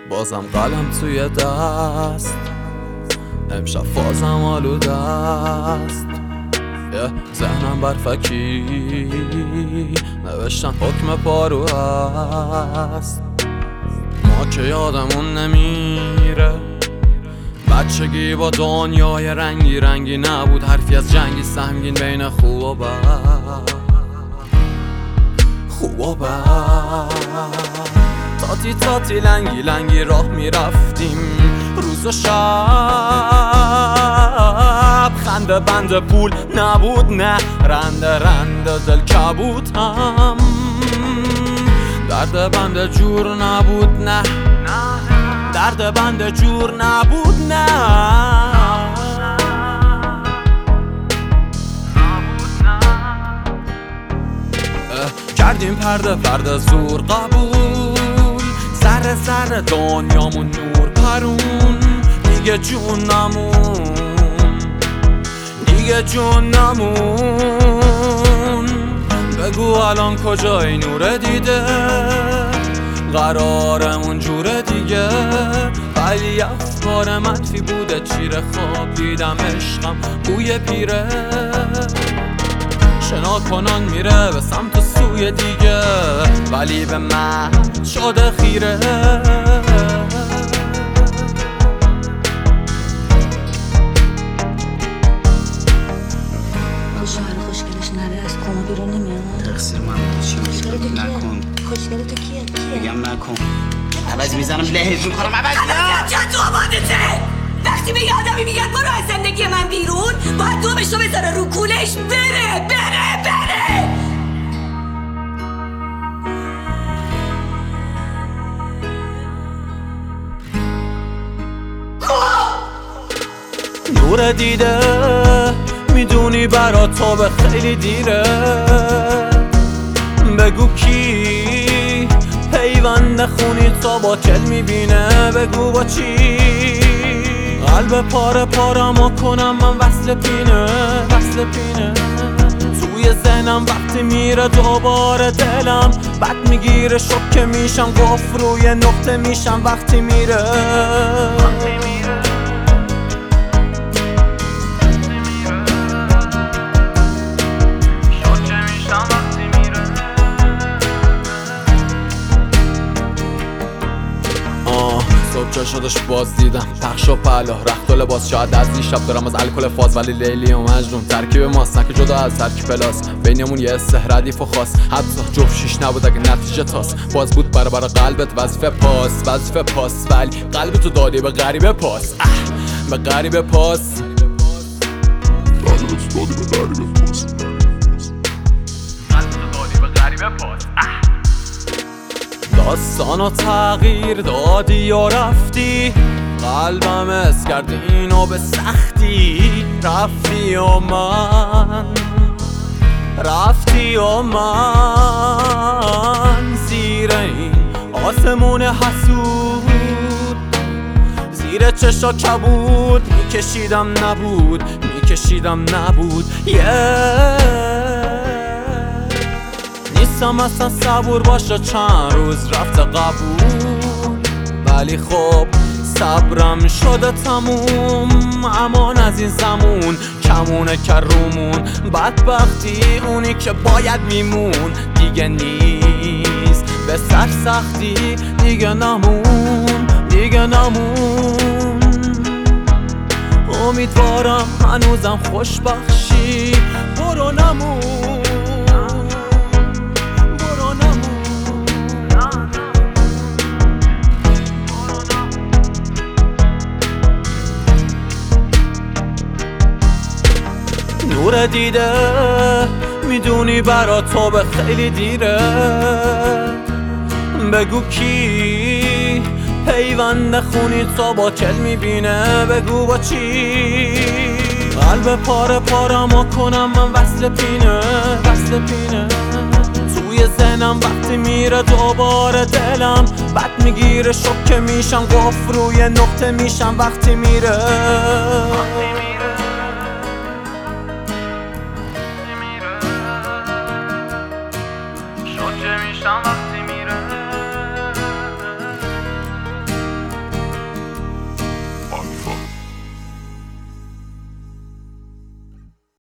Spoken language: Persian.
بازم قلم توی دست، امشب فازم آلوده است. ذهنم برفکی نوشتن حکم پارو هست. ما که یادمون نمیره بچگی با دنیای رنگی رنگی نبود، حرفی از جنگی سهمگین بین خوب و بد، خوب و بد. تاتی تاتی لنگی لنگی راه میرفتیم روز و شب، خنده بند پول نبود نه رنده رنده دل کبود هم، درد بند جور نبود نه، درد بند جور نبود نه. کردیم پرده پرده زور قبول، ذره ذره دنیامون نور پرون، دیگه جون نمون، دیگه جون نمون. بگو الان کجای نور دیده، قرارمون جوره دیگه. ولی افکار منفی بوده چیره، خواب دیدم عشقم بوی پیره، شنا کنان میره به سمت سوی دیگه، ولی به من شده خیره. شوهر خوشگلش نره از کما بیرون نمیاد. تقصیر من بود. چی میگی؟ نکن. خوشگل تو کیه؟ بگم نکن. عوض میزنم لهت میکنم عوض چه تو آبادته؟ وقتی به آدمی میگن برو از زندگی من بیرون، باید دومشو بذاره رو کولش بره بره بره. نور دیده میدونی برا تو به خیلی دیره، بگو کی پیوند خونی تو با چل میبینه، بگو با چی قلب پاره پارمو کنم من وصل پینه، وصل پینه. توی ذهنم وقتی میره دوباره دلم بد میگیره، شوکه میشم گفت روی نقطه میشم وقتی میره. صبح شدش باز دیدم پخش و پلا رخت و لباس، شاید از این شب دارم از الکل فاز، ولی لیلی و مجنون ترکیب ماست نکه جدا از ترکیب پلاس. بینمون یه استه ردیف و خاص، حتی جفت شیش نبود اگه نتیجه تاست. باز بود برابر قلبت وظیفه پاس، وظیفه پاس، ولی قلبتو دادی به غریبه پاس، به غریبه پاس، قلبتو دادی به غریبه پاس، قلبتو دادی به غریبه پاس. داستانو تغییر دادی و رفتی، قلبم اس کرد اینو به سختی. رفتی و من، رفتی و من زیر این آسمون حسود، زیر چشا کبود میکشیدم نبود، میکشیدم نبود. نیستم اصلا صبور باشه چند روز رفته قبول، ولی خب صبرم شده تموم. امان از این زمون کمونه که رومون، بدبختی اونی که باید میمون دیگه نیست، به سختی دیگه نمون، دیگه نمون. امیدوارم هنوزم خوشبخشی، برو نمون. نور دیده میدونی برا تو به خیلی دیره، بگو کی پیوند خونی تو با چل میبینه، بگو با چی قلب پاره پارمو کنم من وصل پینه، وصل پینه. توی ذهنم وقتی میره دوباره دلم بد میگیره، شوکه میشم گفت روی نقطه میشم وقتی میره.